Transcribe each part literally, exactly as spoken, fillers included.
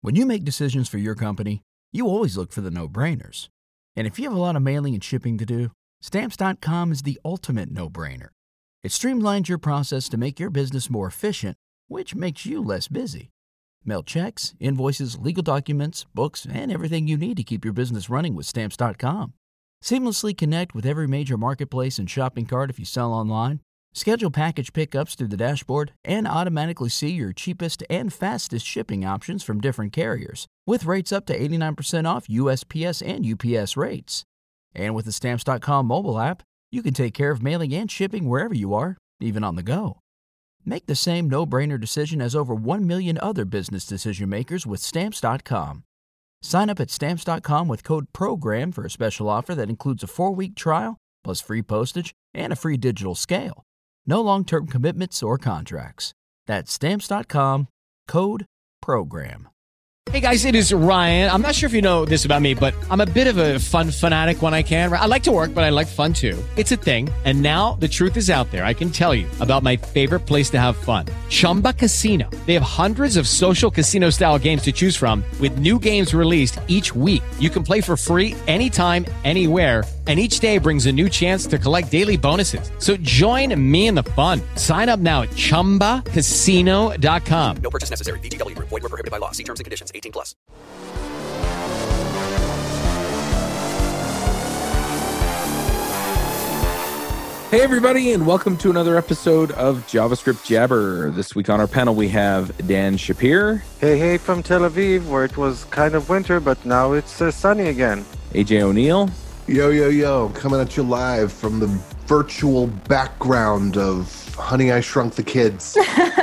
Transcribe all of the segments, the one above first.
When you make decisions for your company, you always look for the no-brainers. And if you have a lot of mailing and shipping to do, Stamps dot com is the ultimate no-brainer. It streamlines your process to make your business more efficient, which makes you less busy. Mail checks, invoices, legal documents, books, and everything you need to keep your business running with Stamps dot com. Seamlessly connect with every major marketplace and shopping cart if you sell online. Schedule package pickups through the dashboard and automatically see your cheapest and fastest shipping options from different carriers, with rates up to eighty-nine percent off U S P S and U P S rates. And with the Stamps dot com mobile app, you can take care of mailing and shipping wherever you are, even on the go. Make the same no-brainer decision as over one million other business decision makers with Stamps dot com. Sign up at Stamps dot com with code PROGRAM for a special offer that includes a four-week trial, plus free postage and a free digital scale. No long-term commitments or contracts. That's Stamps dot com, code PROGRAM. Hey guys, it is Ryan. I'm not sure if you know this about me, but I'm a bit of a fun fanatic when I can. I like to work, but I like fun too. It's a thing. And now the truth is out there. I can tell you about my favorite place to have fun. Chumba Casino. They have hundreds of social casino style games to choose from with new games released each week. You can play for free anytime, anywhere. And each day brings a new chance to collect daily bonuses. So join me in the fun. Sign up now at chumba casino dot com. No purchase necessary. V G W. Void where prohibited by law. See terms and conditions. eighteen plus. Hey everybody, and welcome to another episode of JavaScript Jabber. This week on our panel we have Dan Shapir. Hey, hey from Tel Aviv, where it was kind of winter, but now it's uh, sunny again. A J O'Neill. Yo, yo, yo, coming at you live from the virtual background of Honey, I Shrunk the Kids.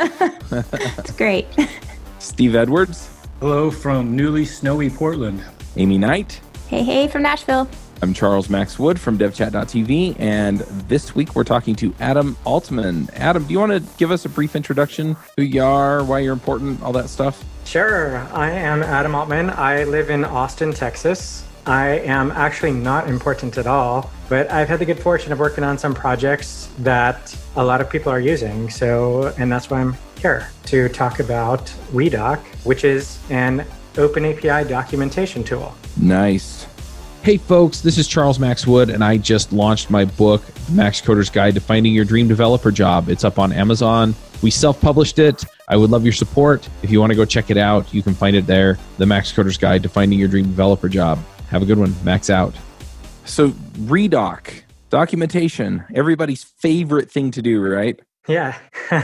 It's great. Steve Edwards. Hello from newly snowy Portland. Amy Knight. Hey, hey from Nashville. I'm Charles Max Wood from devchat dot t v, and this week we're talking to Adam Altman. Adam, do you want to give us a brief introduction? Who you are, why you're important, all that stuff? Sure. I am Adam Altman. I live in Austin, Texas. I am actually not important at all, but I've had the good fortune of working on some projects that a lot of people are using. So, and that's why I'm here to talk about Redoc, which is an OpenAPI documentation tool. Nice. Hey folks, this is Charles Max Wood, and I just launched my book, Max Coder's Guide to Finding Your Dream Developer Job. It's up on Amazon. We self-published it. I would love your support. If you want to go check it out, you can find it there, The Max Coder's Guide to Finding Your Dream Developer Job. Have a good one. Max out. So Redoc, documentation, everybody's favorite thing to do, right? Yeah.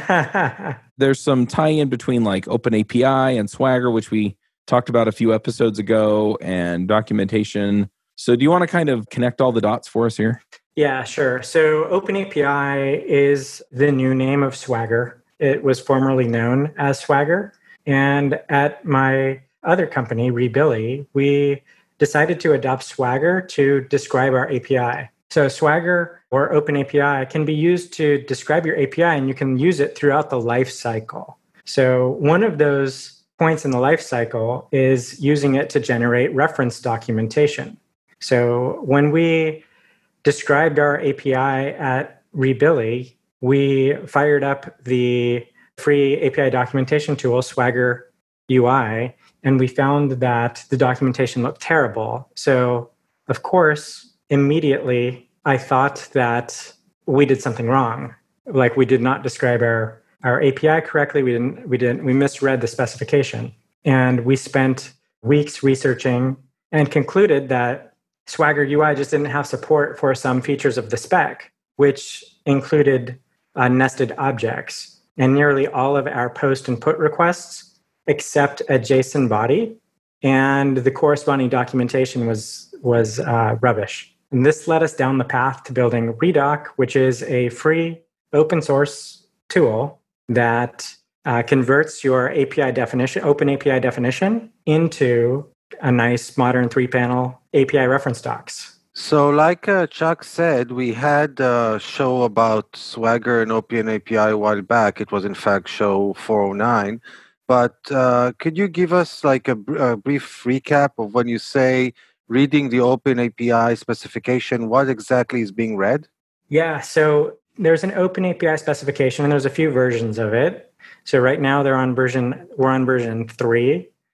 There's some tie-in between like OpenAPI and Swagger, which we talked about a few episodes ago, and documentation. So do you want to kind of connect all the dots for us here? Yeah, sure. So OpenAPI is the new name of Swagger. It was formerly known as Swagger. And at my other company, Rebilly, we decided to adopt Swagger to describe our A P I. So Swagger or OpenAPI can be used to describe your A P I, and you can use it throughout the life cycle. So one of those points in the life cycle is using it to generate reference documentation. So when we described our A P I at Rebilly, we fired up the free A P I documentation tool, Swagger U I, and we found that the documentation looked terrible. So, of course, immediately I thought that we did something wrong. Like we did not describe our, our A P I correctly. We didn't, we didn't, we misread the specification. And we spent weeks researching and concluded that Swagger U I just didn't have support for some features of the spec, which included uh, nested objects. And nearly all of our post and put requests except a JSON body, and the corresponding documentation was was uh, rubbish. And this led us down the path to building Redoc, which is a free open source tool that uh, converts your A P I definition, OpenAPI definition, into a nice modern three-panel A P I reference docs. So like uh, Chuck said, we had a show about Swagger and OpenAPI a while back. It was in fact show four oh nine. But uh, could you give us like a, a brief recap of when you say reading the OpenAPI specification, what exactly is being read? Yeah, so there's an OpenAPI specification, and there's a few versions of it. So right now they're on version, we're on version three.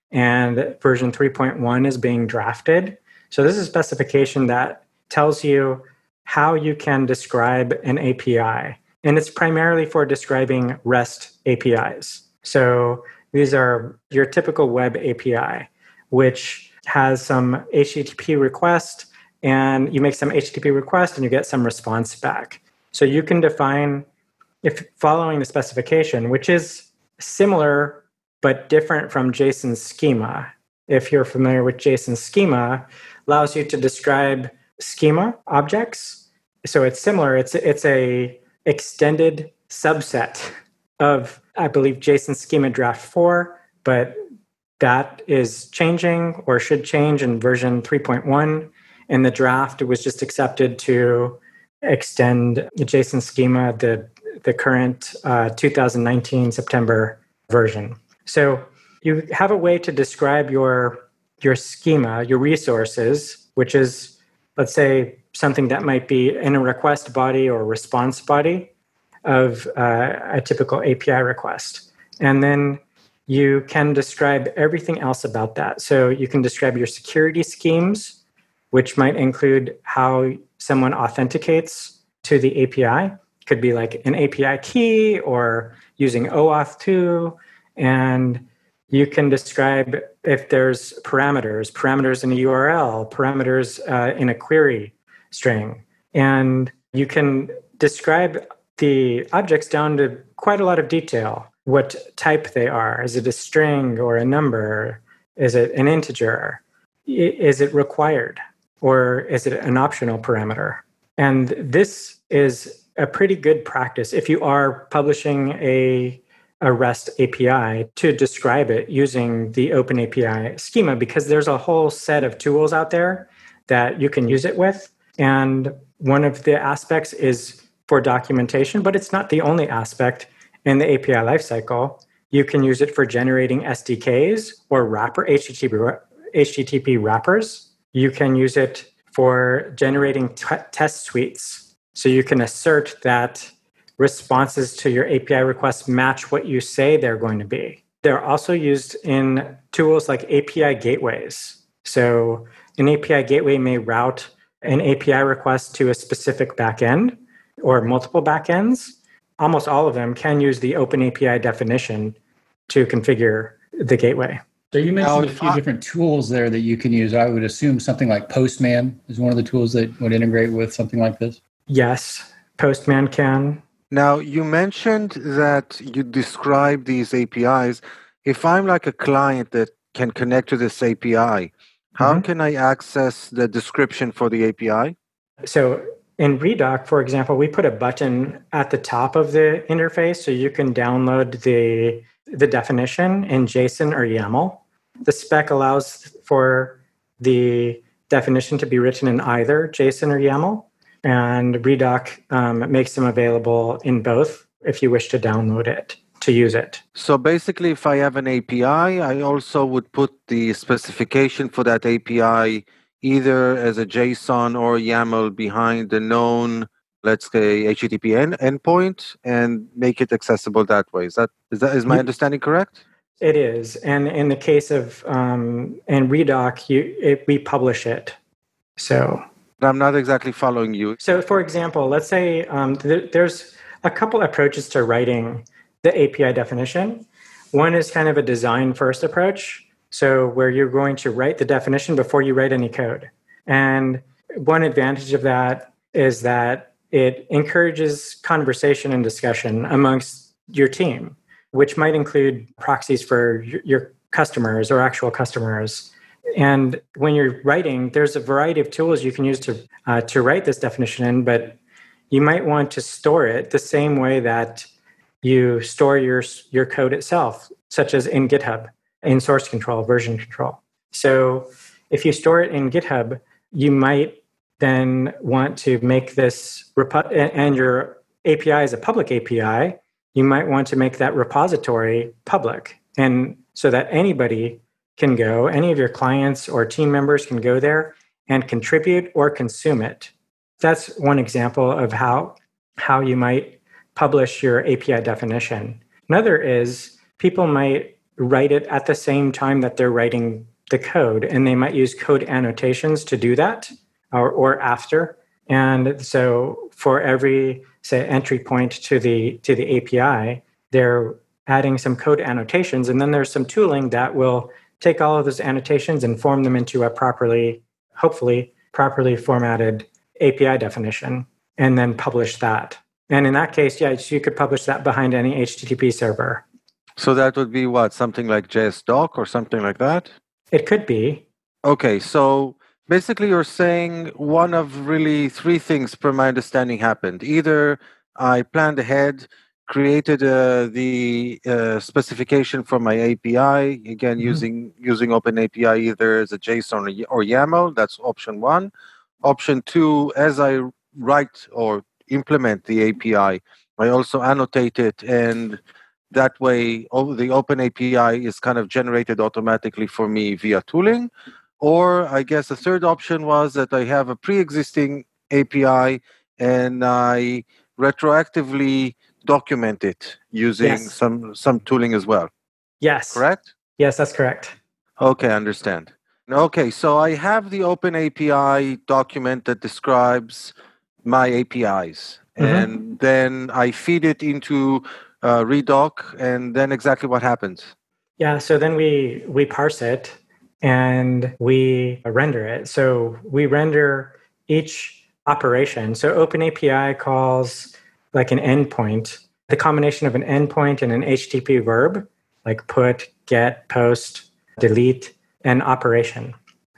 and version three point one is being drafted. So this is a specification that tells you how you can describe an A P I. And it's primarily for describing REST A P Is. So these are your typical web A P I, which has some H T T P request, and you make some H T T P request and you get some response back. So you can define, if following the specification, which is similar but different from JSON's schema. If you're familiar with JSON's schema, allows you to describe schema objects. So it's similar. It's it's a extended subset of, I believe, JSON schema draft four, but that is changing or should change in version three point one. And the draft was just accepted to extend the JSON schema, the, the current uh, two thousand nineteen September version. So you have a way to describe your, your schema, your resources, which is, let's say, something that might be in a request body or response body of uh, a typical A P I request. And then you can describe everything else about that. So you can describe your security schemes, which might include how someone authenticates to the A P I. It could be like an A P I key or using OAuth two. And you can describe if there's parameters, parameters in a U R L, parameters uh, in a query string. And you can describe the objects down to quite a lot of detail. What type they are. Is it a string or a number? Is it an integer? Is it required? Or is it an optional parameter? And this is a pretty good practice if you are publishing a, a REST A P I to describe it using the OpenAPI schema, because there's a whole set of tools out there that you can use it with. And one of the aspects is for documentation, but it's not the only aspect in the A P I lifecycle. You can use it for generating S D Ks or wrapper H T T P, H T T P wrappers. You can use it for generating t- test suites. So you can assert that responses to your A P I requests match what you say they're going to be. They're also used in tools like A P I gateways. So an A P I gateway may route an A P I request to a specific backend or multiple backends. Almost all of them can use the OpenAPI definition to configure the gateway. So you mentioned Now, a few I- different tools there that you can use. I would assume something like Postman is one of the tools that would integrate with something like this. Yes, Postman can. Now, you mentioned that you describe these A P Is. If I'm like a client that can connect to this A P I, how Mhm. can I access the description for the A P I? So in Redoc, for example, we put a button at the top of the interface so you can download the, the definition in JSON or YAML. The spec allows for the definition to be written in either JSON or YAML, and Redoc um, makes them available in both if you wish to download it, to use it. So basically, if I have an A P I, I also would put the specification for that A P I either as a JSON or YAML behind the known, let's say, H T T P end, endpoint and make it accessible that way. Is that is that is my You- understanding correct? It is, and in the case of um, in Redoc, you it, we publish it. So, I'm not exactly following you. so for example, let's say um, th- there's a couple approaches to writing the A P I definition. One is kind of a design-first approach, so where you're going to write the definition before you write any code. And one advantage of that is that it encourages conversation and discussion amongst your team, which might include proxies for your customers or actual customers. And when you're writing, there's a variety of tools you can use to uh, to write this definition in, but you might want to store it the same way that you store your your code itself, such as in GitHub, in source control, version control. So if you store it in GitHub, you might then want to make this, repo- and your A P I is a public A P I, you might want to make that repository public, and so that anybody can go, any of your clients or team members can go there and contribute or consume it. That's one example of how, how you might publish your A P I definition. Another is people might write it at the same time that they're writing the code, and they might use code annotations to do that, or, or after. And so for every, say, entry point to the to the A P I, they're adding some code annotations, and then there's some tooling that will take all of those annotations and form them into a properly, hopefully, properly formatted A P I definition, and then publish that. And in that case, yeah, you could publish that behind any H T T P server. So that would be what? Something like J S doc or something like that? It could be. Okay, so basically you're saying one of really three things, per my understanding, happened. Either I planned ahead, created uh, the uh, specification for my A P I, again, mm-hmm. using using OpenAPI either as a JSON or, or YAML. That's option one. Option two, as I write or implement the A P I, I also annotate it, and that way oh, the OpenAPI is kind of generated automatically for me via tooling. Or I guess the third option was that I have a pre-existing A P I and I retroactively document it using yes. some some tooling as well. Yes. Correct? Yes, that's correct. Okay, I understand. Okay, so I have the OpenAPI document that describes my A P Is, mm-hmm. and then I feed it into uh, Redoc, and then exactly what happens? Yeah, so then we we parse it and we render it. So we render each operation. So OpenAPI calls like an endpoint, the combination of an endpoint and an H T T P verb, like put, get, post, delete, and operation.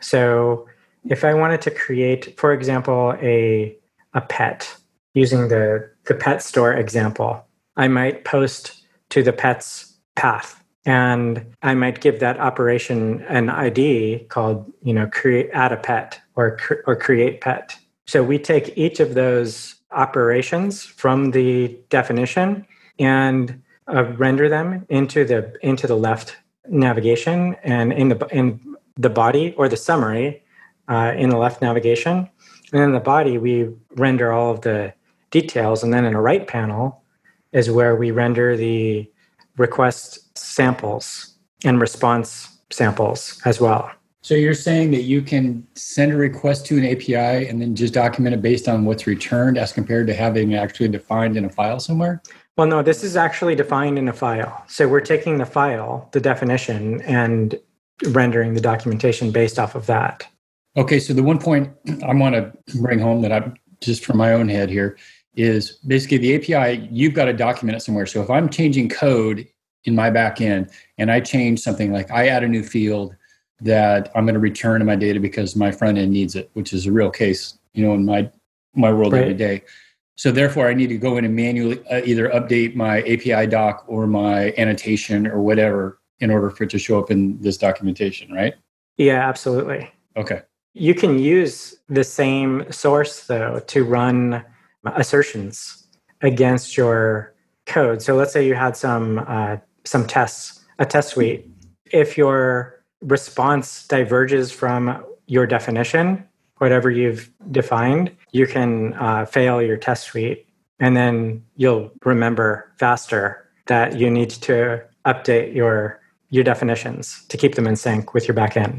So if I wanted to create, for example, a a pet, using the, the pet store example, I might post to the pet's path, and I might give that operation an I D called, you know, create add a pet or or create pet. So we take each of those operations from the definition and uh, render them into the into the left navigation, and in the in the body or the summary uh, in the left navigation. And in the body, we render all of the details. And then in a right panel is where we render the request samples and response samples as well. So you're saying that you can send a request to an A P I and then just document it based on what's returned as compared to having it actually defined in a file somewhere? Well, no, this is actually defined in a file. So we're taking the file, the definition, and rendering the documentation based off of that. Okay, so the one point I want to bring home that I'm just from my own head here is basically the A P I, you've got to document it somewhere. So if I'm changing code in my back end and I change something like I add a new field that I'm going to return to my data because my front end needs it, which is a real case, you know, in my my world right. every day. So therefore, I need to go in and manually uh, either update my A P I doc or my annotation or whatever in order for it to show up in this documentation, right? Yeah, absolutely. Okay. You can use the same source, though, to run assertions against your code. So let's say you had some uh, some tests, a test suite. If your response diverges from your definition, whatever you've defined, you can uh, fail your test suite, and then you'll remember faster that you need to update your your definitions to keep them in sync with your backend.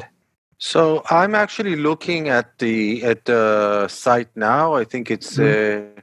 So I'm actually looking at the at the site now. I think it's mm-hmm. uh,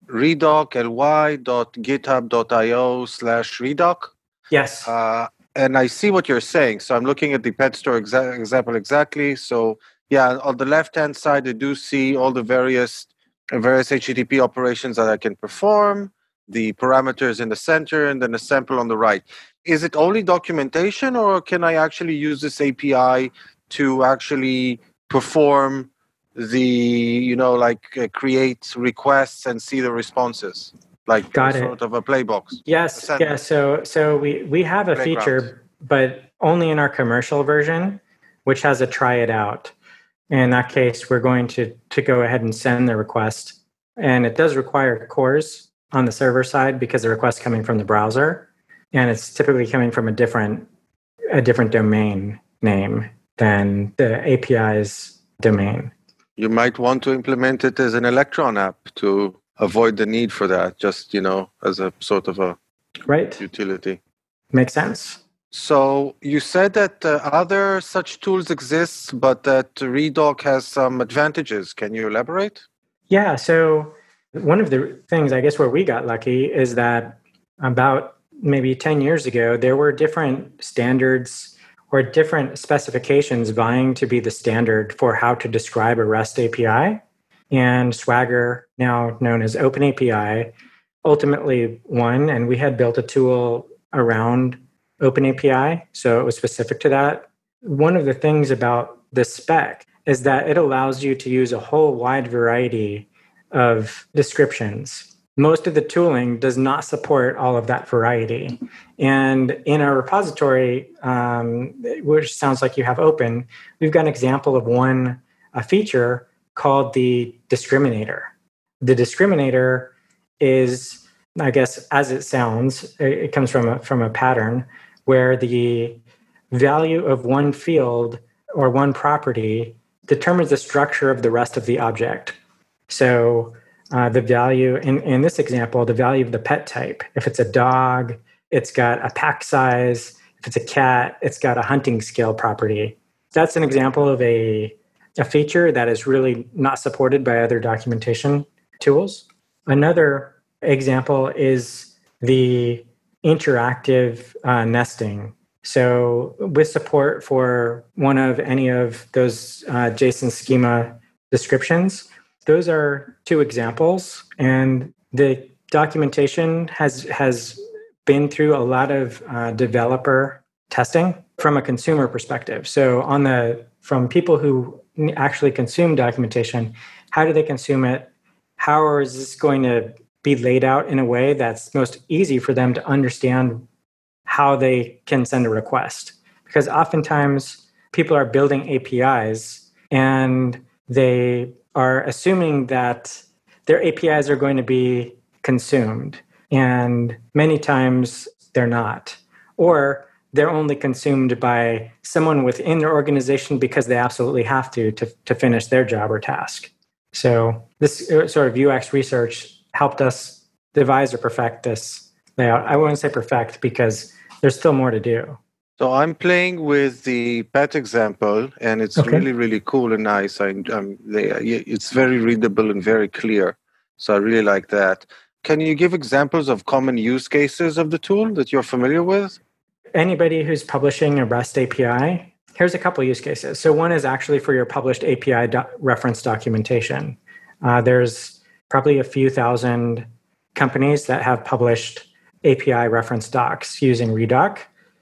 redocly.github.io slash redoc. Yes. Uh, and I see what you're saying. So I'm looking at the pet store exa- example exactly. So yeah, on the left-hand side, I do see all the various various H T T P operations that I can perform, the parameters in the center, and then a sample on the right. Is it only documentation, or can I actually use this A P I to actually perform the, you know, like uh, create requests and see the responses, like Got uh, it. sort of a play box? Yes, yeah. So, so we we have a Playground. feature, but only in our commercial version, which has a try it out. In that case, we're going to to go ahead and send the request, and it does require cores on the server side because the request is coming from the browser, and it's typically coming from a different a different domain name than the A P I's domain. You might want to implement it as an Electron app to avoid the need for that, just, you know, as a sort of a right utility. Makes sense. So you said that uh, other such tools exist, but that Redoc has some advantages. Can you elaborate? Yeah. So one of the things, I guess, where we got lucky is that about maybe ten years ago, there were different standards or different specifications vying to be the standard for how to describe a REST A P I. And Swagger, now known as OpenAPI, ultimately won, and we had built a tool around OpenAPI, so it was specific to that. One of the things about the spec is that it allows you to use a whole wide variety of descriptions. Most of the tooling does not support all of that variety. And in our repository, um, which sounds like you have open, we've got an example of one a feature called the discriminator. The discriminator is, I guess, as it sounds, it comes from a, from a pattern where the value of one field or one property determines the structure of the rest of the object. So uh, the value, in, in this example, the value of the pet type. If it's a dog, it's got a pack size. If it's a cat, it's got a hunting skill property. That's an example of a, a feature that is really not supported by other documentation tools. Another example is the interactive uh, nesting. So with support for one of any of those uh, JSON schema descriptions, those are two examples. And the documentation has, has been through a lot of uh, developer testing from a consumer perspective. So on the from people who actually consume documentation, how do they consume it? How is this going to be laid out in a way that's most easy for them to understand how they can send a request? Because oftentimes people are building A P Is and they are assuming that their A P Is are going to be consumed. And many times they're not. Or they're only consumed by someone within their organization because they absolutely have to to, to finish their job or task. So this sort of U X research helped us devise or perfect this layout. I wouldn't say perfect because there's still more to do. So I'm playing with the pet example, and it's okay. really, really cool and nice. I, um, they, it's very readable and very clear. So I really like that. Can you give examples of common use cases of the tool that you're familiar with? Anybody who's publishing a REST A P I, here's a couple use cases. So one is actually for your published A P I do- reference documentation. Uh, there's probably a few thousand companies that have published A P I reference docs using Redoc.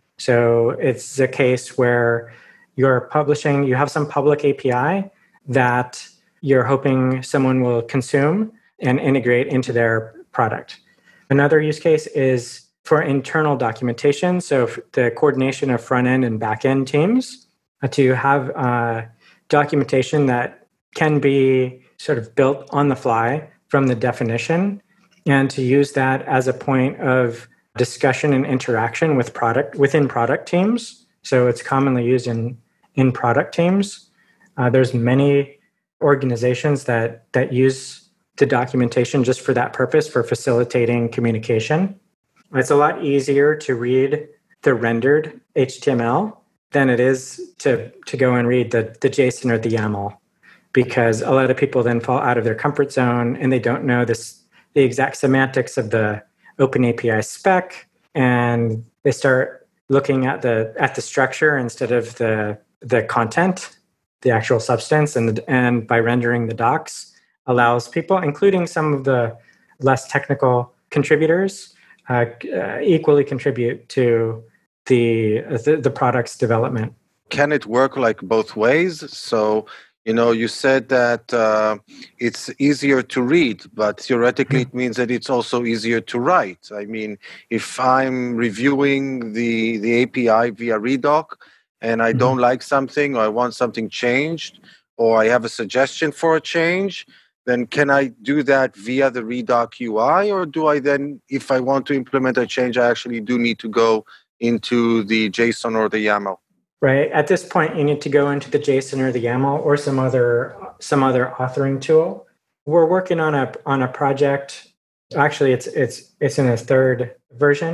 So it's a case where you're publishing, you have some public A P I that you're hoping someone will consume and integrate into their product. Another use case is for internal documentation. So the coordination of front end and back end teams uh, to have uh, documentation that can be sort of built on the fly from the definition, and to use that as a point of discussion and interaction with product within product teams. So it's commonly used in, in product teams. Uh, there's many organizations that that use the documentation just for that purpose, for facilitating communication. It's a lot easier to read the rendered H T M L than it is to, to go and read the, the JSON or the YAML, because a lot of people then fall out of their comfort zone and they don't know this the exact semantics of the OpenAPI spec, and they start looking at the at the structure instead of the the content, the actual substance, and the, and by rendering the docs allows people, including some of the less technical contributors, uh, uh, equally contribute to the, the the product's development. Can it work like both ways? So, you know, you said that uh, it's easier to read, but theoretically it means that it's also easier to write. I mean, if I'm reviewing the, the A P I via Redoc and I don't like something, or I want something changed, or I have a suggestion for a change, then can I do that via the Redoc U I? Or do I then, if I want to implement a change, I actually do need to go into the JSON or the YAML? Right. At this point, you need to go into the JSON or the YAML or some other some other authoring tool. We're working on a on a project. Actually, it's it's it's in a third version,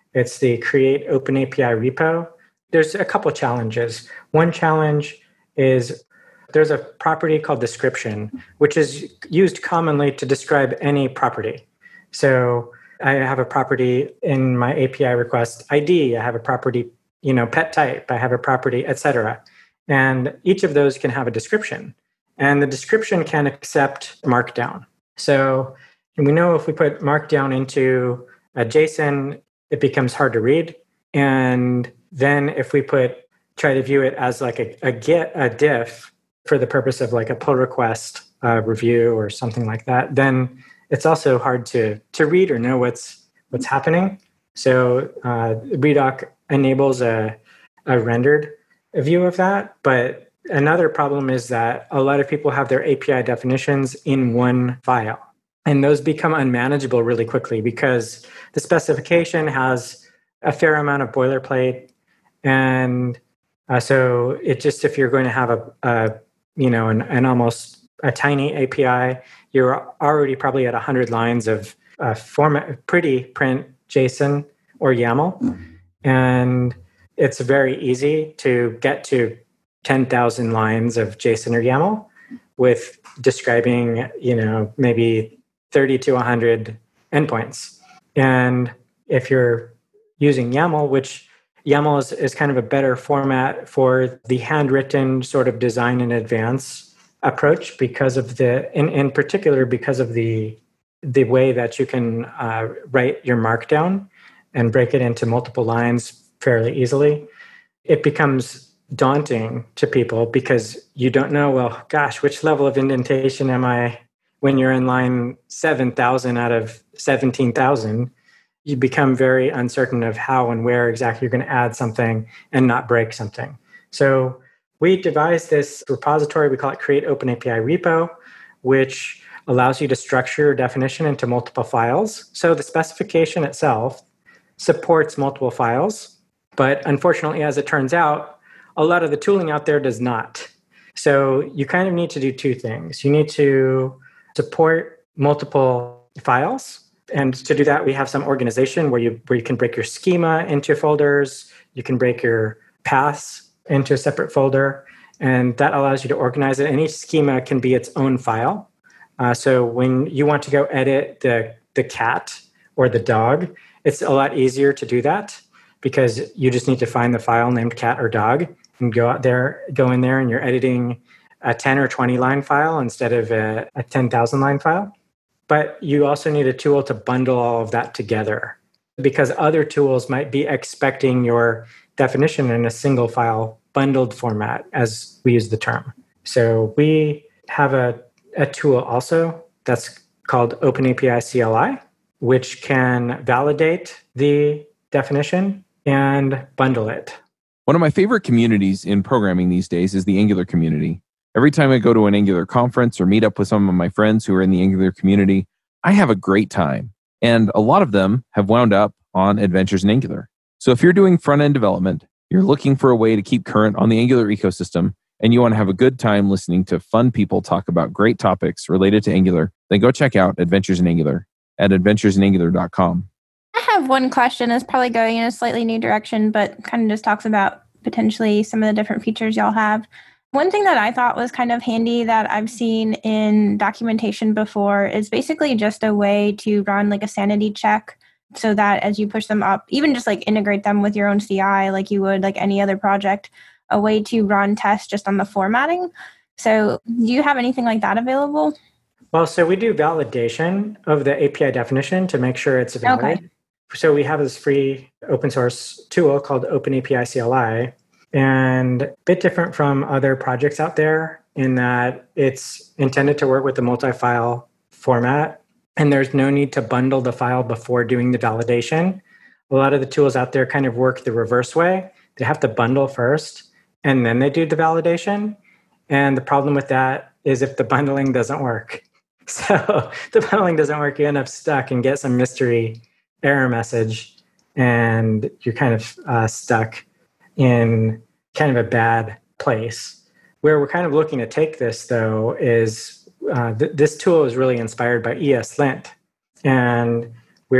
It's the Create OpenAPI repo. There's a couple challenges. One challenge is there's a property called description, which is used commonly to describe any property. So I have a property in my A P I request I D, I have a property, you know, pet type, I have a property, et cetera. And each of those can have a description. And the description can accept Markdown. So we know if we put Markdown into a JSON, it becomes hard to read. And then if we put try to view it as like a, a get a diff for the purpose of like a pull request uh, review or something like that, then it's also hard to to read or know what's what's happening. So uh, Redoc enables a, a rendered view of that. But another problem is that a lot of people have their A P I definitions in one file. And those become unmanageable really quickly because the specification has a fair amount of boilerplate. And uh, so it just, if you're going to have a, a you know, an, an almost a tiny A P I, you're already probably at one hundred lines of uh, format, pretty print JSON or YAML. And it's very easy to get to ten thousand lines of JSON or YAML with describing, you know, maybe thirty to one hundred endpoints. And if you're using YAML, which YAML is, is kind of a better format for the handwritten sort of design in advance approach because of the, in, in particular, because of the the way that you can uh, write your markdown and break it into multiple lines fairly easily. It becomes daunting to people because you don't know, well, gosh, which level of indentation am I when you're in line seven thousand out of seventeen thousand? You become very uncertain of how and where exactly you're going to add something and not break something. So we devised this repository, we call it Create OpenAPI Repo, which allows you to structure your definition into multiple files. So the specification itself supports multiple files, but unfortunately, as it turns out, a lot of the tooling out there does not. So you kind of need to do two things. You need to support multiple files. And to do that, we have some organization where you where you can break your schema into folders. You can break your paths into a separate folder. And that allows you to organize it. Any schema can be its own file. Uh, so when you want to go edit the, the cat or the dog, it's a lot easier to do that because you just need to find the file named cat or dog and go out there, go in there and you're editing a ten or twenty line file instead of a, a ten thousand line file. But you also need a tool to bundle all of that together because other tools might be expecting your definition in a single file bundled format, as we use the term. So we have a, a tool also that's called OpenAPI C L I, which can validate the definition and bundle it. One of my favorite communities in programming these days is the Angular community. Every time I go to an Angular conference or meet up with some of my friends who are in the Angular community, I have a great time. And a lot of them have wound up on Adventures in Angular. So if you're doing front-end development, you're looking for a way to keep current on the Angular ecosystem, and you want to have a good time listening to fun people talk about great topics related to Angular, then go check out Adventures in Angular at adventures in angular dot com. I have one question that's probably going in a slightly new direction, but kind of just talks about potentially some of the different features y'all have. One thing that I thought was kind of handy that I've seen in documentation before is basically just a way to run like a sanity check so that as you push them up, even just like integrate them with your own C I like you would like any other project, a way to run tests just on the formatting. So do you have anything like that available? Well, so we do validation of the A P I definition to make sure it's valid. Okay. So we have this free open source tool called OpenAPI C L I, and a bit different from other projects out there in that it's intended to work with the multi-file format, and there's no need to bundle the file before doing the validation. A lot of the tools out there kind of work the reverse way. They have to bundle first, and then they do the validation. And the problem with that is if the bundling doesn't work. So the bundling doesn't work, you end up stuck and get some mystery error message, and you're kind of uh, stuck in kind of a bad place. Where we're kind of looking to take this, though, is uh, th- this tool is really inspired by ESLint. And we're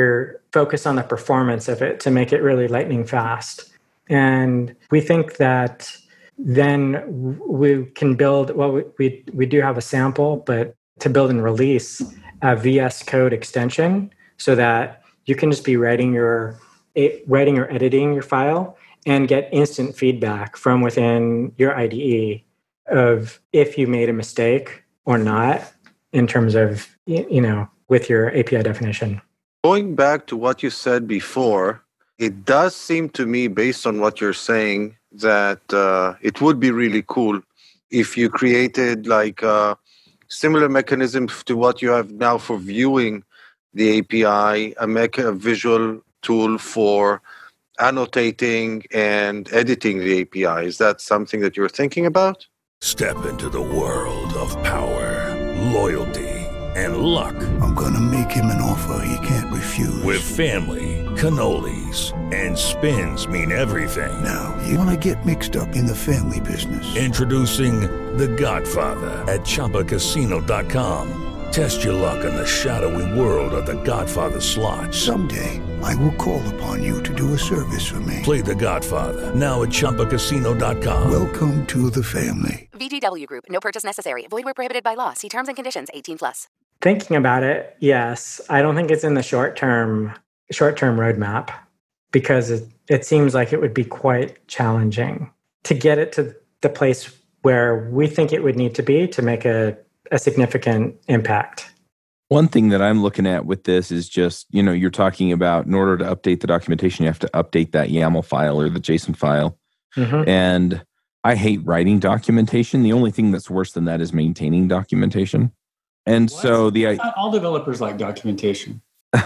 focus on the performance of it to make it really lightning fast. And we think that then we can build, well, we, we, we do have a sample, but to build and release a V S Code extension so that you can just be writing your writing or editing your file and get instant feedback from within your I D E of if you made a mistake or not in terms of, you know, with your A P I definition. Going back to what you said before, it does seem to me, based on what you're saying, that uh, it would be really cool if you created like a similar mechanism to what you have now for viewing the A P I, a, make a visual tool for annotating and editing the A P I. Is that something that you're thinking about? Step into the world of power, loyalty, and luck. I'm gonna make him an offer he can't refuse. With family, cannolis, and spins mean everything. Now, you wanna get mixed up in the family business. Introducing The Godfather at Chumba Casino dot com. Test your luck in the shadowy world of The Godfather slot. Someday, I will call upon you to do a service for me. Play The Godfather, now at Chumba Casino dot com. Welcome to the family. V G W Group, no purchase necessary. Void where prohibited by law. See terms and conditions, eighteen plus. Thinking about it, yes. I don't think it's in the short-term short-term roadmap because it, it seems like it would be quite challenging to get it to the place where we think it would need to be to make a, a significant impact. One thing that I'm looking at with this is just, you know, you're talking about in order to update the documentation, you have to update that YAML file or the JSON file. Mm-hmm. And I hate writing documentation. The only thing that's worse than that is maintaining documentation. And what? so the... Not all developers like documentation.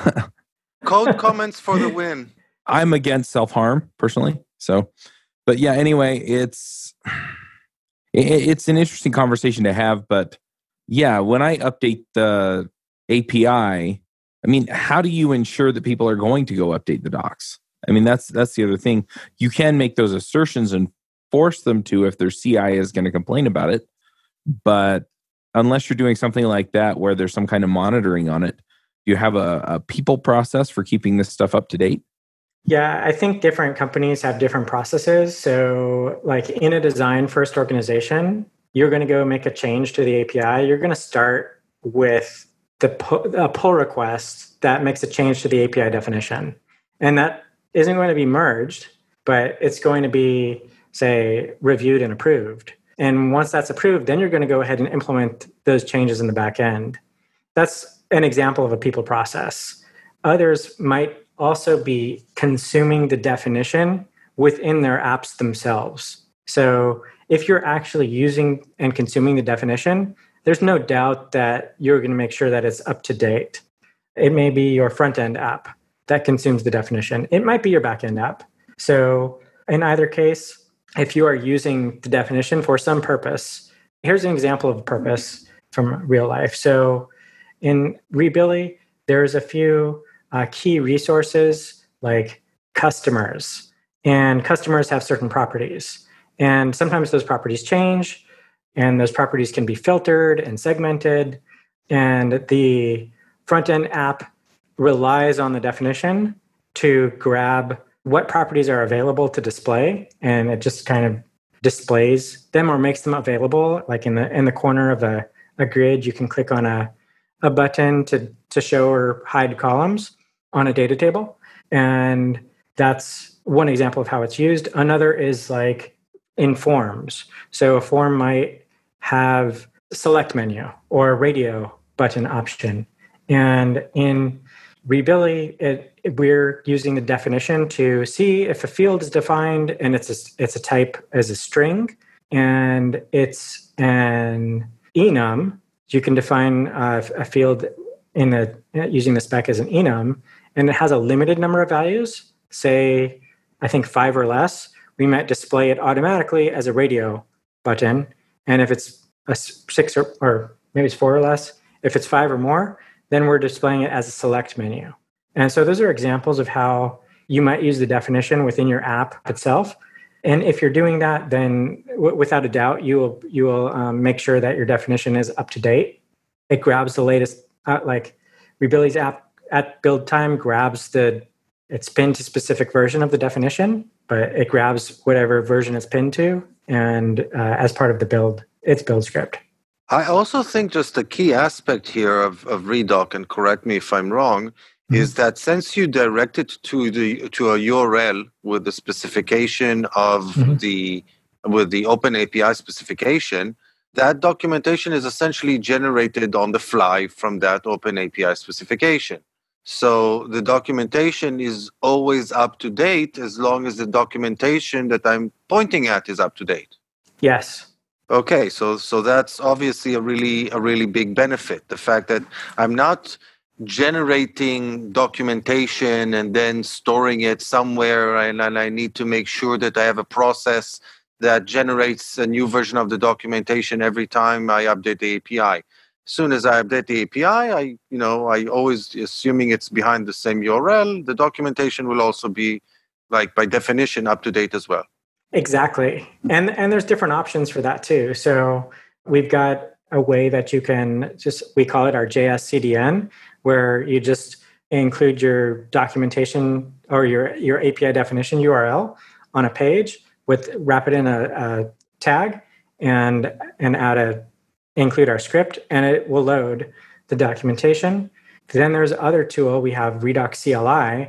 Code comments for the win. I'm against self-harm, personally. So, but yeah, anyway, it's it, it's an interesting conversation to have. But yeah, when I update the A P I, I mean, how do you ensure that people are going to go update the docs? I mean, that's that's the other thing. You can make those assertions and force them to if their C I is going to complain about it. But unless you're doing something like that where there's some kind of monitoring on it, do you have a, a people process for keeping this stuff up to date? Yeah, I think different companies have different processes. So like in a design first organization, you're going to go make a change to the A P I. You're going to start with the pu- a pull request that makes a change to the A P I definition. And that isn't going to be merged, but it's going to be, say, reviewed and approved. And once that's approved, then you're going to go ahead and implement those changes in the back end. That's an example of a people process. Others might also be consuming the definition within their apps themselves. So if you're actually using and consuming the definition, there's no doubt that you're going to make sure that it's up to date. It may be your front-end app that consumes the definition. It might be your back-end app. So in either case, if you are using the definition for some purpose, here's an example of a purpose from real life. So in Rebilly, there's a few uh, key resources like customers, and customers have certain properties. And sometimes those properties change, and those properties can be filtered and segmented. And the front-end app relies on the definition to grab what properties are available to display, and it just kind of displays them or makes them available. Like in the in the corner of a, a grid, you can click on a, a button to, to show or hide columns on a data table. And that's one example of how it's used. Another is like in forms. So a form might have select menu or radio button option. And in Rebilly, it, we're using the definition to see if a field is defined and it's a, it's a type as a string and it's an enum. You can define uh, a field in the using the spec as an enum, and it has a limited number of values, say, I think five or less. We might display it automatically as a radio button. And if it's a six or, or maybe it's four or less, if it's five or more, then we're displaying it as a select menu. And so those are examples of how you might use the definition within your app itself. And if you're doing that, then w- without a doubt, you will you will um, make sure that your definition is up to date. It grabs the latest, uh, like Rebilly's app at build time grabs the, it's pinned to specific version of the definition, but it grabs whatever version it's pinned to, and uh, as part of the build, its build script. I also think just a key aspect here of, of Redoc, and correct me if I'm wrong, mm-hmm. is that since you direct it to the to a U R L with the specification of mm-hmm. the with the Open A P I specification, that documentation is essentially generated on the fly from that Open A P I specification. So the documentation is always up to date as long as the documentation that I'm pointing at is up to date. Yes. Okay, so so that's obviously a really a really big benefit. The fact that I'm not generating documentation and then storing it somewhere, and, and I need to make sure that I have a process that generates a new version of the documentation every time I update the A P I. As soon as I update the A P I, I you know I always, assuming it's behind the same U R L, the documentation will also be, like by definition, up to date as well. Exactly. And and there's different options for that too. So we've got a way that you can just, we call it our J S C D N, where you just include your documentation or your, your A P I definition U R L on a page, with wrap it in a, a tag and and add a include our script, and it will load the documentation. Then there's other tool, we have Redoc C L I,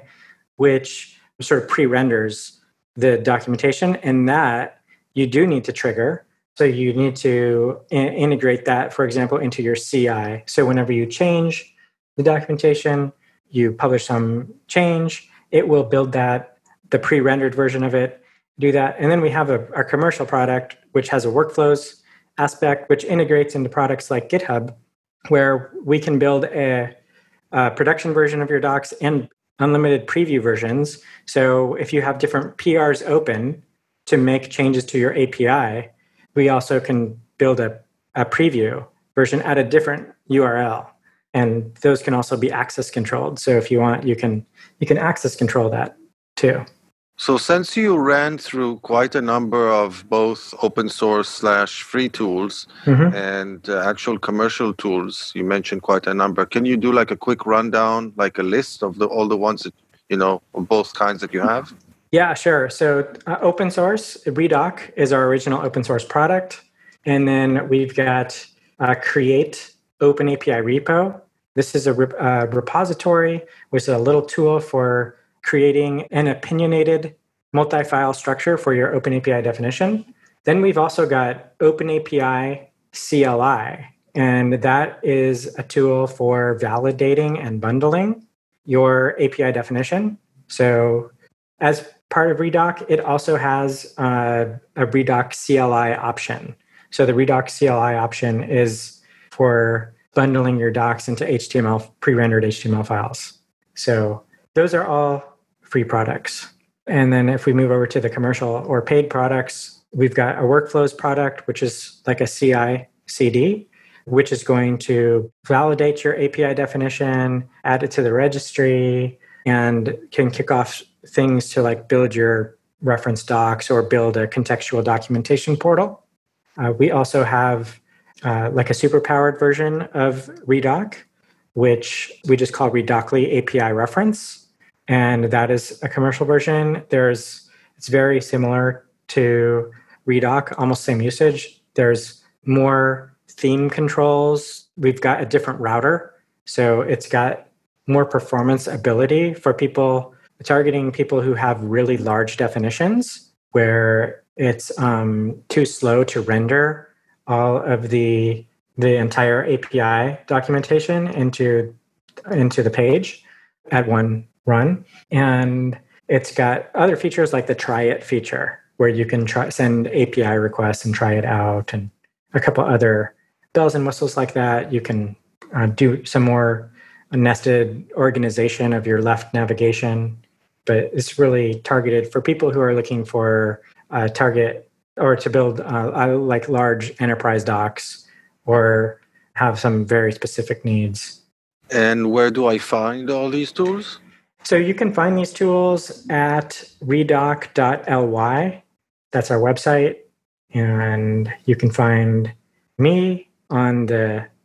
which sort of pre-renders the documentation, and that you do need to trigger. So you need to in- integrate that, for example, into your C I. So whenever you change the documentation, you publish some change, it will build that, the pre-rendered version of it, do that. And then we have a, our commercial product, which has a workflows aspect, which integrates into products like GitHub, where we can build a, a production version of your docs and unlimited preview versions. So if you have different P Rs open to make changes to your A P I, we also can build a, a preview version at a different U R L. And those can also be access controlled. So if you want, you can you can access control that too. So since you ran through quite a number of both open source slash free tools mm-hmm. and uh, actual commercial tools, you mentioned quite a number. Can you do like a quick rundown, like a list of the all the ones that, you know, of both kinds that you have? Yeah, sure. So uh, open source, Redoc is our original open source product. And then we've got uh, Create Open A P I Repo. This is a rep- uh, repository, which is a little tool for creating an opinionated multi-file structure for your Open A P I definition. Then we've also got Open A P I C L I, and that is a tool for validating and bundling your A P I definition. So as part of Redoc, it also has uh, a Redoc C L I option. So the Redoc C L I option is for bundling your docs into H T M L, pre-rendered H T M L files. So those are all free products. And then if we move over to the commercial or paid products, we've got a workflows product, which is like a C I C D, which is going to validate your A P I definition, add it to the registry, and can kick off things to like build your reference docs or build a contextual documentation portal. Uh, we also have uh, like a superpowered version of Redoc, which we just call Redocly A P I reference. And that is a commercial version. There's, it's very similar to Redoc, almost same usage. There's more theme controls. We've got a different router. So it's got more performance ability for people, targeting people who have really large definitions where it's um, too slow to render all of the the entire A P I documentation into into the page at one run. And it's got other features like the try it feature, where you can try send A P I requests and try it out, and a couple other bells and whistles like that. You can uh, do some more nested organization of your left navigation, but it's really targeted for people who are looking for uh, target or to build uh, like large enterprise docs or have some very specific needs. And where do I find all these tools? So you can find these tools at redoc dot l y. That's our website. And you can find me on the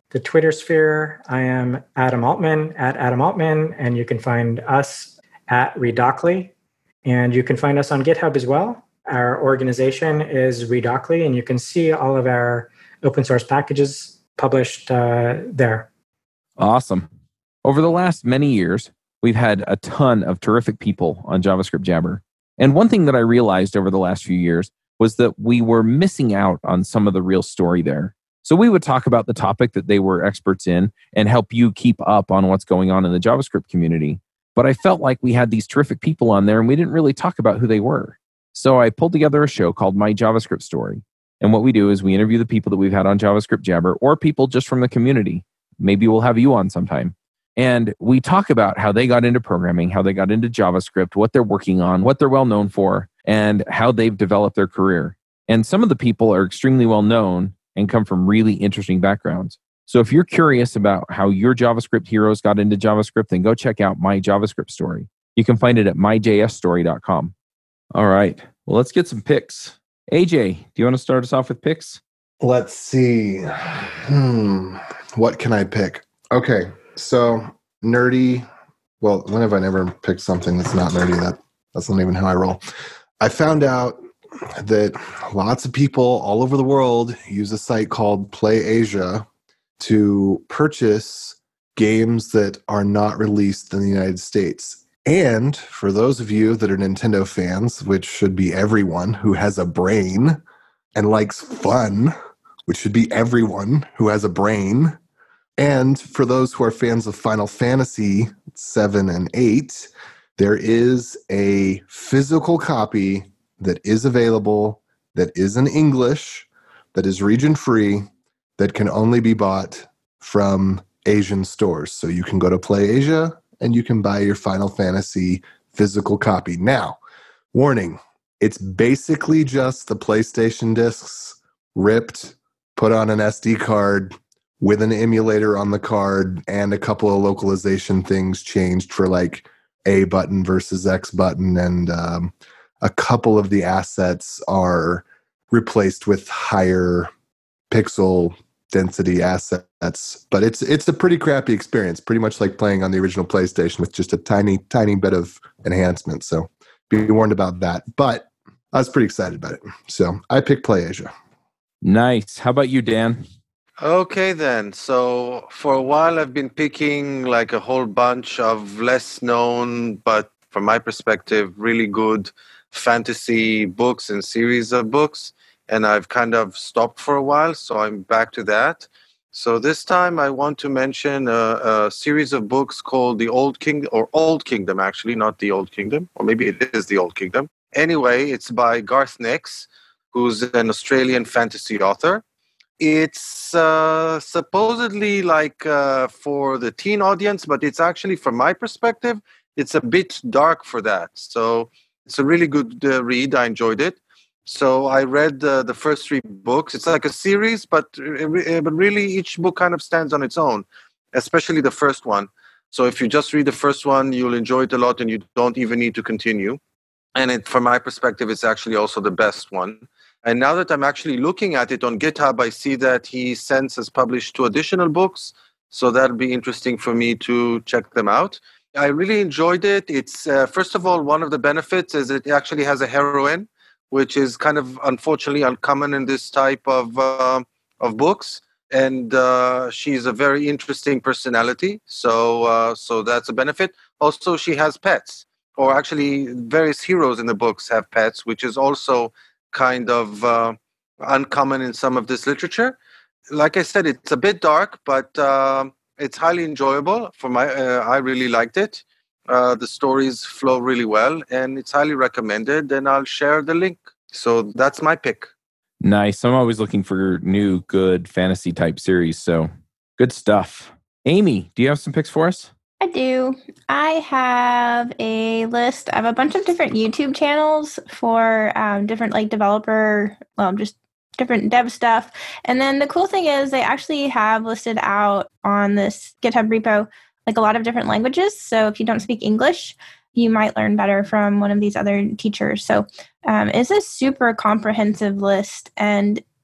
the Twitter sphere, I am Adam Altman at Adam Altman, and you can find us at Redocly, and you can find us on GitHub as well. Our organization is Redocly, and you can see all of our open source packages published uh, there. Awesome. Over the last many years, we've had a ton of terrific people on JavaScript Jabber. And one thing that I realized over the last few years was that we were missing out on some of the real story there. So we would talk about the topic that they were experts in and help you keep up on what's going on in the JavaScript community. But I felt like we had these terrific people on there and we didn't really talk about who they were. So I pulled together a show called My JavaScript Story. And what we do is we interview the people that we've had on JavaScript Jabber or people just from the community. Maybe we'll have you on sometime. And we talk about how they got into programming, how they got into JavaScript, what they're working on, what they're well known for, and how they've developed their career. And some of the people are extremely well known and come from really interesting backgrounds. So if you're curious about how your JavaScript heroes got into JavaScript, then go check out My JavaScript Story. You can find it at my j s story dot com. All right. Well, let's get some picks. A J, do you want to start us off with picks? Let's see. Hmm. What can I pick? Okay. So nerdy. Well, when have I never picked something that's not nerdy? That that's not even how I roll. I found out that lots of people all over the world use a site called PlayAsia to purchase games that are not released in the United States. And for those of you that are Nintendo fans, which should be everyone who has a brain and likes fun, which should be everyone who has a brain, and for those who are fans of Final Fantasy seven and eight, there is a physical copy that is available, that is in English, that is region-free, that can only be bought from Asian stores. So you can go to PlayAsia and you can buy your Final Fantasy physical copy. Now, warning, it's basically just the PlayStation discs ripped, put on an S D card with an emulator on the card and a couple of localization things changed for like A button versus X button, and um, a couple of the assets are replaced with higher pixel density assets, but it's it's a pretty crappy experience, pretty much like playing on the original PlayStation with just a tiny, tiny bit of enhancement. So be warned about that. But I was pretty excited about it. So I picked PlayAsia. Nice. How about you, Dan? Okay, then. So for a while, I've been picking like a whole bunch of less known, but from my perspective, really good fantasy books and series of books. And I've kind of stopped for a while, so I'm back to that. So this time I want to mention a, a series of books called The Old Kingdom, or Old Kingdom, actually, not The Old Kingdom, or maybe it is The Old Kingdom. Anyway, it's by Garth Nix, who's an Australian fantasy author. It's uh, supposedly like uh, for the teen audience, but it's actually, from my perspective, it's a bit dark for that. So it's a really good uh, read. I enjoyed it. So I read uh, the first three books. It's like a series, but uh, but really each book kind of stands on its own, especially the first one. So if you just read the first one, you'll enjoy it a lot and you don't even need to continue. And it, from my perspective, it's actually also the best one. And now that I'm actually looking at it on GitHub, I see that he since has published two additional books. So that'll be interesting for me to check them out. I really enjoyed it. It's, uh, first of all, one of the benefits is it actually has a heroine, which is kind of unfortunately uncommon in this type of uh, of books. And uh, she's a very interesting personality. So uh, so that's a benefit. Also, she has pets, or actually various heroes in the books have pets, which is also kind of uh, uncommon in some of this literature. Like I said, it's a bit dark, but uh, it's highly enjoyable. For my, uh, I really liked it. Uh, the stories flow really well, and it's highly recommended, and I'll share the link. So that's my pick. Nice. I'm always looking for new, good fantasy type series, so good stuff. Amy, do you have some picks for us? I do. I have a list of a bunch of different YouTube channels for um, different like developer, well, just different dev stuff. And then the cool thing is they actually have listed out on this GitHub repo like a lot of different languages. So if you don't speak English, you might learn better from one of these other teachers. So um, it's a super comprehensive list. And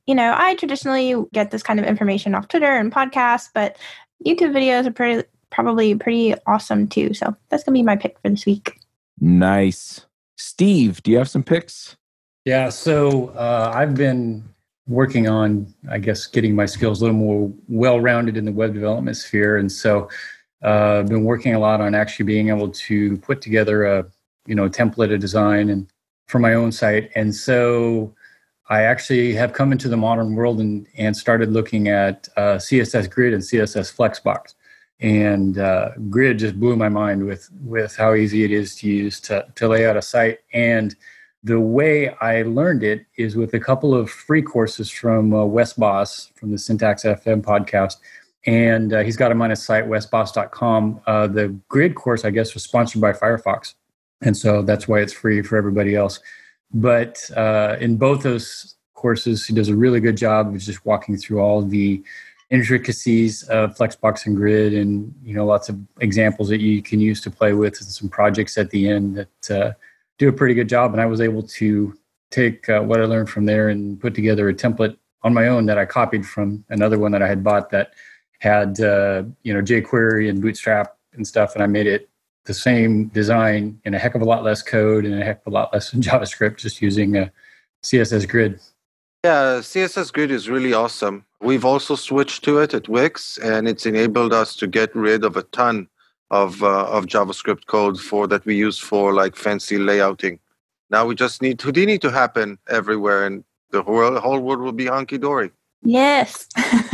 you know, I traditionally get this kind of information off Twitter and podcasts, but YouTube videos are pretty, probably pretty awesome too. So that's going to be my pick for this week. Nice. Steve, do you have some picks? Yeah, so uh, I've been working on, I guess, getting my skills a little more well-rounded in the web development sphere. And so uh, I've been working a lot on actually being able to put together a, you know, template, a design and for my own site. And so I actually have come into the modern world and, and started looking at uh, C S S Grid and C S S Flexbox. And uh, Grid just blew my mind with, with how easy it is to use to, to lay out a site. And the way I learned it is with a couple of free courses from uh, Wes Bos from the Syntax F M podcast. And uh, he's got them on his site, wes bos dot com. Uh, the Grid course, I guess, was sponsored by Firefox. And so that's why it's free for everybody else. But uh, in both those courses, he does a really good job of just walking through all the intricacies of Flexbox and Grid, and you know, lots of examples that you can use to play with, and some projects at the end that uh, do a pretty good job. And I was able to take uh, what I learned from there and put together a template on my own that I copied from another one that I had bought that had uh, you know, jQuery and Bootstrap and stuff, and I made it the same design in a heck of a lot less code and a heck of a lot less in JavaScript, just using a C S S Grid. Yeah, C S S Grid is really awesome. We've also switched to it at Wix, and it's enabled us to get rid of a ton of uh, of JavaScript code for that we use for like fancy layouting. Now we just need Houdini to happen everywhere, and the whole whole world will be hunky dory. Yes.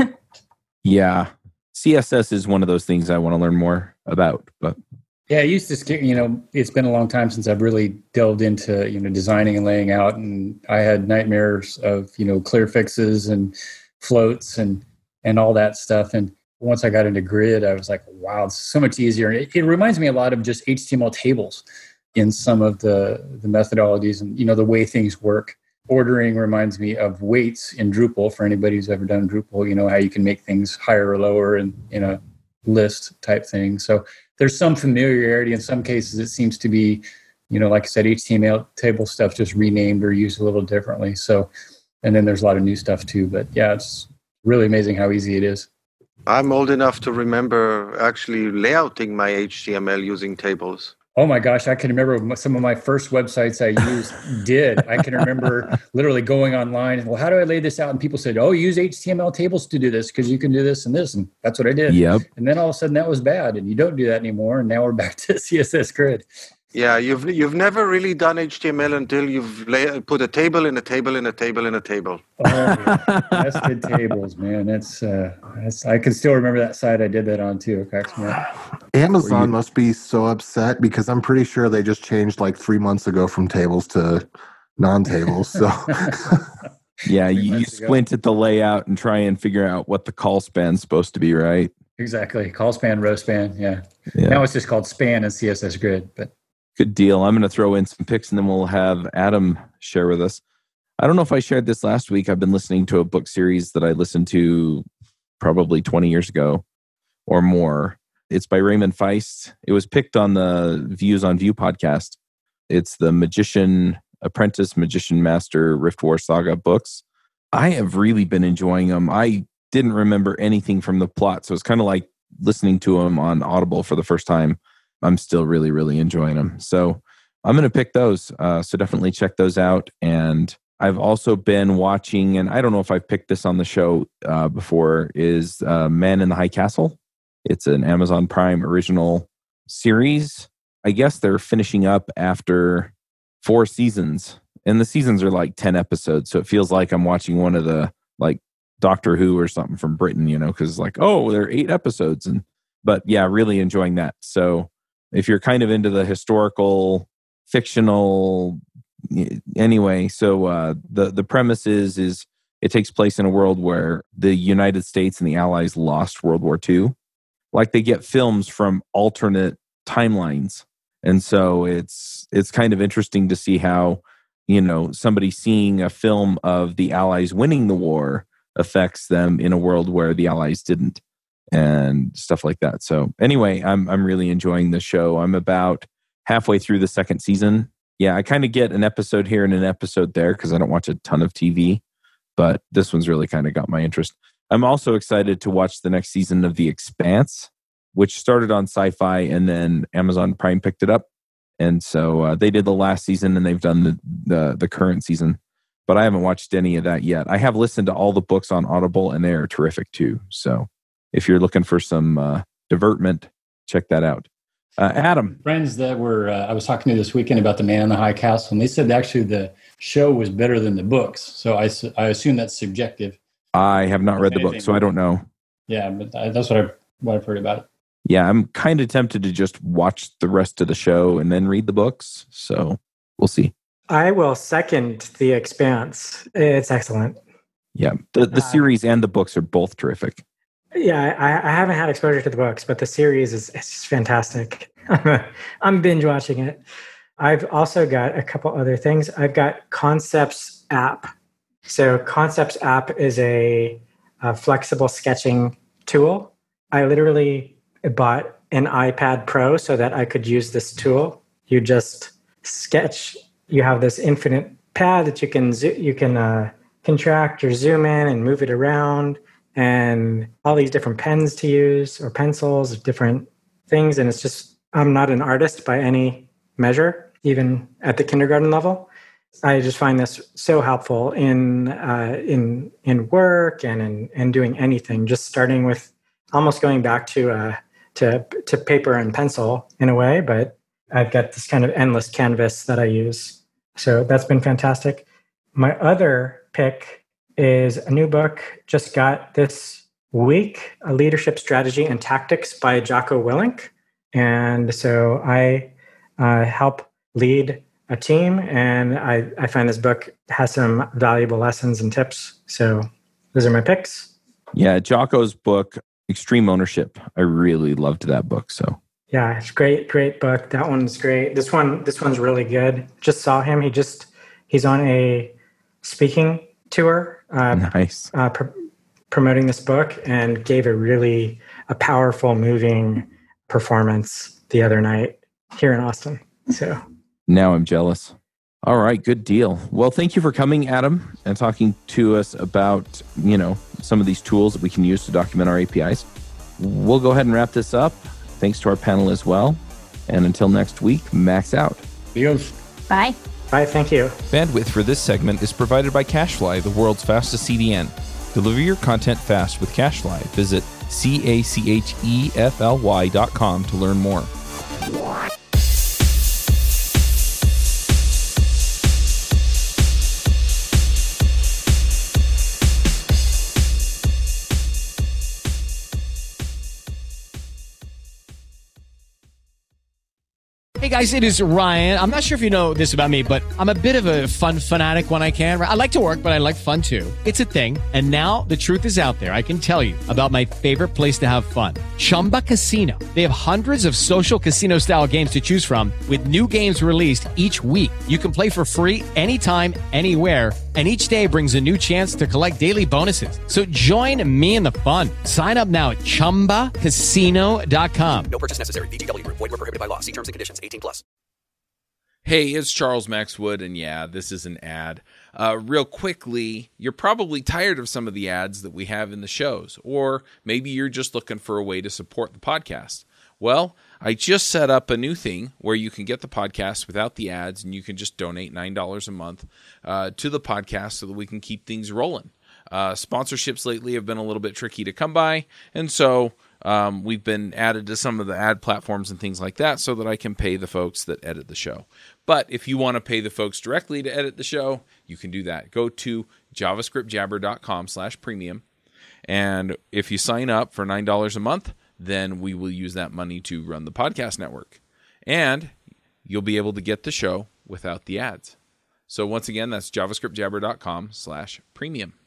Yeah, C S S is one of those things I want to learn more about, but. Yeah, I used to scare, you know, it's been a long time since I've really delved into, you know, designing and laying out. And I had nightmares of, you know, clear fixes and floats and, and all that stuff. And once I got into Grid, I was like, wow, it's so much easier. And it, it reminds me a lot of just H T M L tables in some of the, the methodologies and, you know, the way things work. Ordering reminds me of weights in Drupal, for anybody who's ever done Drupal, you know, how you can make things higher or lower in, in a list type thing. So there's some familiarity. In some cases, it seems to be, you know, like I said, H T M L table stuff just renamed or used a little differently. So, and then there's a lot of new stuff too. But yeah, it's really amazing how easy it is. I'm old enough to remember actually layouting my H T M L using tables. Oh my gosh, I can remember some of my first websites I used did. I can remember literally going online and, well, how do I lay this out? And people said, oh, use H T M L tables to do this because you can do this and this. And that's what I did. Yep. And then all of a sudden that was bad and you don't do that anymore. And now we're back to C S S Grid. Yeah, you've you've never really done H T M L until you've lay, put a table in a table in a table in a table. Oh, yeah. Nested tables, man. That's, uh, that's I can still remember that site I did that on too. It cracks me up. Amazon must be so upset because I'm pretty sure they just changed like three months ago from tables to non-tables. So yeah, you, you squint at the layout and try and figure out what the call span's supposed to be, right? Exactly. Call span, row span. Yeah. yeah. Now it's just called span and C S S Grid, but. Good deal. I'm going to throw in some picks and then we'll have Adam share with us. I don't know if I shared this last week. I've been listening to a book series that I listened to probably twenty years ago or more. It's by Raymond Feist. It was picked on the Views on View podcast. It's the Magician Apprentice, Magician Master, Rift War Saga books. I have really been enjoying them. I didn't remember anything from the plot, so it's kind of like listening to them on Audible for the first time. I'm still really, really enjoying them. So I'm going to pick those. Uh, so definitely check those out. And I've also been watching, and I don't know if I've picked this on the show uh, before, is uh, Man in the High Castle. It's an Amazon Prime original series. I guess they're finishing up after four seasons. And the seasons are like ten episodes. So it feels like I'm watching one of the, like Doctor Who or something from Britain, you know, because it's like, oh, there are eight episodes. And But yeah, really enjoying that. So if you're kind of into the historical, fictional, anyway, so uh, the, the premise is, is it takes place in a world where the United States and the Allies lost World War Two. Like they get films from alternate timelines. And so it's it's kind of interesting to see how, you know, somebody seeing a film of the Allies winning the war affects them in a world where the Allies didn't. And stuff like that. So anyway, I'm I'm really enjoying the show. I'm about halfway through the second season. Yeah, I kind of get an episode here and an episode there because I don't watch a ton of T V. but this one's really kind of got my interest. I'm also excited to watch the next season of The Expanse, which started on Sci-Fi and then Amazon Prime picked it up. And so uh, they did the last season and they've done the, the the current season. But I haven't watched any of that yet. I have listened to all the books on Audible and they are terrific too. So if you're looking for some uh, divertment, check that out. Uh, Adam. Friends that were, uh, I was talking to this weekend about The Man in the High Castle, and they said actually the show was better than the books. So I, I assume that's subjective. I have not read the book, so I don't know. Yeah, but that's what I've, what I've heard about it. Yeah, I'm kind of tempted to just watch the rest of the show and then read the books. So we'll see. I will second The Expanse. It's excellent. Yeah, the, the uh, series and the books are both terrific. Yeah, I, I haven't had exposure to the books, but the series is it's just fantastic. I'm binge watching it. I've also got a couple other things. I've got Concepts app. So Concepts app is a, a flexible sketching tool. I literally bought an iPad Pro so that I could use this tool. You just sketch. You have this infinite pad that you can zo- you can uh, contract or zoom in and move it around, and all these different pens to use or pencils, different things. And it's just, I'm not an artist by any measure, even at the kindergarten level. I just find this so helpful in uh, in in work and in, in doing anything. Just starting with almost going back to uh, to to paper and pencil in a way, but I've got this kind of endless canvas that I use. So that's been fantastic. My other pick is a new book just got this week, A Leadership Strategy and Tactics by Jocko Willink. And so I uh, help lead a team, and I, I find this book has some valuable lessons and tips. So those are my picks. Yeah, Jocko's book, Extreme Ownership. I really loved that book. So yeah, it's great, great book. That one's great. This one, this one's really good. Just saw him. He just he's on a speaking tour. Uh, nice. Uh, pr- promoting this book, and gave a really a powerful, moving performance the other night here in Austin. So now I'm jealous. All right, good deal. Well, thank you for coming, Adam, and talking to us about, you know, some of these tools that we can use to document our A P Is. We'll go ahead and wrap this up. Thanks to our panel as well. And until next week, max out. Adios. Bye. Bye, thank you. Bandwidth for this segment is provided by CacheFly, the world's fastest C D N. Deliver your content fast with CacheFly. Visit C A C H E F L Y dot com to learn more. Hey guys, it is Ryan. I'm not sure if you know this about me, but I'm a bit of a fun fanatic when I can. I like to work, but I like fun too. It's a thing. And now the truth is out there. I can tell you about my favorite place to have fun. Chumba Casino. They have hundreds of social casino style games to choose from with new games released each week. You can play for free anytime, anywhere. And each day brings a new chance to collect daily bonuses. So join me in the fun. Sign up now at chumba casino dot com. No purchase necessary. V G W. Void where prohibited by law. See terms and conditions. eighteen plus. Hey, it's Charles Max Wood, and yeah, this is an ad. Uh, real quickly, you're probably tired of some of the ads that we have in the shows, or maybe you're just looking for a way to support the podcast. Well, I just set up a new thing where you can get the podcast without the ads, and you can just donate nine dollars a month uh, to the podcast so that we can keep things rolling. Uh, sponsorships lately have been a little bit tricky to come by, and so um, we've been added to some of the ad platforms and things like that so that I can pay the folks that edit the show. But if you want to pay the folks directly to edit the show, you can do that. Go to javascriptjabber.com slash premium, and if you sign up for nine dollars a month, then we will use that money to run the podcast network. And you'll be able to get the show without the ads. So once again, that's javascriptjabber.com slash premium.